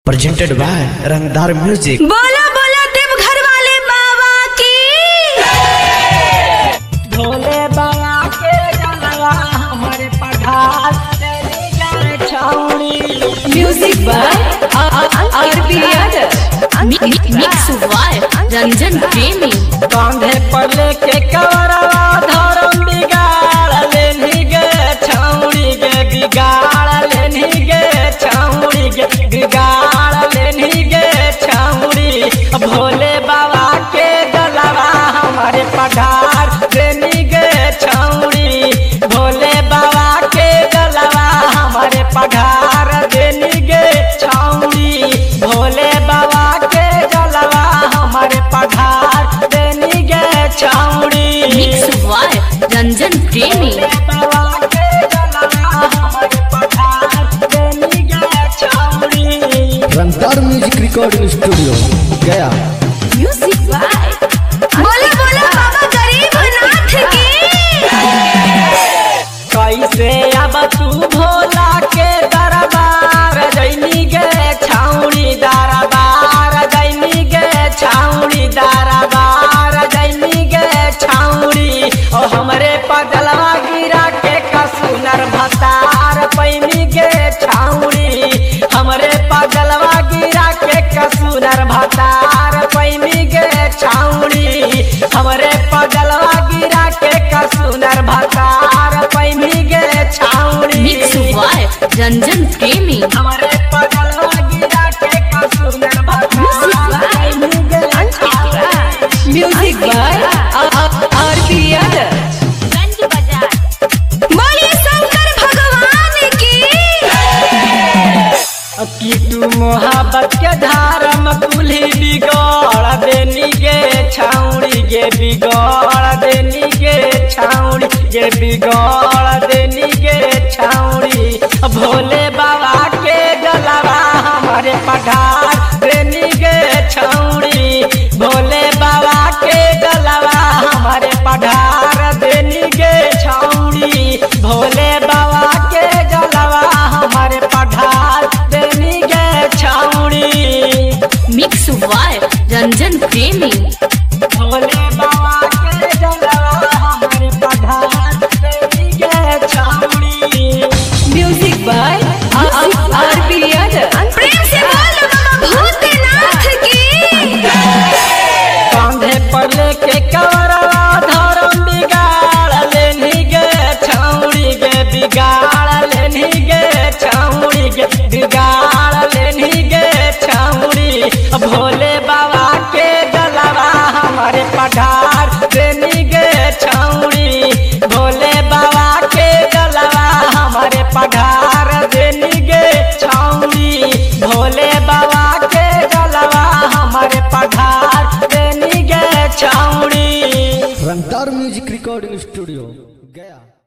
Presented by रंगदार music. बोला बोला देवघर वाले बाबा की। भोले बाबा के जलवा हमारे पठार तेरी जान छाउनी। Music by R B Yadav, mix by Ranjan Premi. कांधे पर लेके कवरवा धर्म बिगाड़ लेनी गे छाउनी गे, बिगाड़ लेनी गे छाउनी गे, बिगाड़ लेनी गे छाउनी। भोले बाबा के जलवा हमारे पठार देनी गे छाउनी। भोले बाबा के जलवा हमारे पठार देनी गे छाउनी। भोले बाबा के जलवा हमारे पठार देनी गे छाउनी। मिक्स बाय रंजन प्रेमी। बाबा के जलवा हमारे पठार देनी गे छाउनी। रंगदार म्यूजिक रिकॉर्डिंग स्टूडियो गया। म्यूजिक बाय बोला बोला बाबा गरीबनाथ की। कैसे अब तू भोला के दरबार जैनी गे छाउनी, दरबार जैनी गे छाउनी, दरबार जैनी गे छाउनी। ओ हमरे पगलवा गिरा के कसुनर भतार पैनी गे छाउनी। हमरे पगलवा गिरा के कसुनर भतार पैनी गे छाउनी। हमरे पगलवा गिरा के कसुनर भतार पैनी गे छाउनी। मिक्स बाय रंजन प्रेमी। हमरे पगलवा गिरा के कसुनर भतार पैनी गे छाउनी। Music by R B Yadav. बोलिए शंकर भगवान की। कीटू मोहब्बत के धारम कुल्ही बिगड़ देनी गे छाउनी गे, बिगड़ देनी गे छाउनी गे, बिगड़ देनी गे छाउनी। भोले बाबा के जलवा हमारे पठार देनी गे छाउनी। भोले बाबा के जलवा हमारे पठार देनी गे छाउनी। भोले बाबा के जलवा हमारे पठार देनी गे छाउनी। मिक्स बाय रंजन प्रेमी। भोले बाबा के जलवा हमारे पठार देनी गे छाउनी। Music by R B Yadav. प्रेम से बोलो बाबा भूतनाथ की। कांधे पर लेके कवरवा धर्म बिगाड़ लेनी गे छाउनी गे, बिगाड़ लेनी गे छाउनी गे, बिगाड़ लेनी गे छाउनी। भोले बाबा के जलवा हमारे पठार देनी गे छाउनी। भोले बाबा के जलवा हमारे पठार देनी गे छाउनी। भोले बाबा के जलवा हमारे पठार देनी गे छाउनी। रंगदार म्यूजिक रिकॉर्डिंग स्टूडियो गया।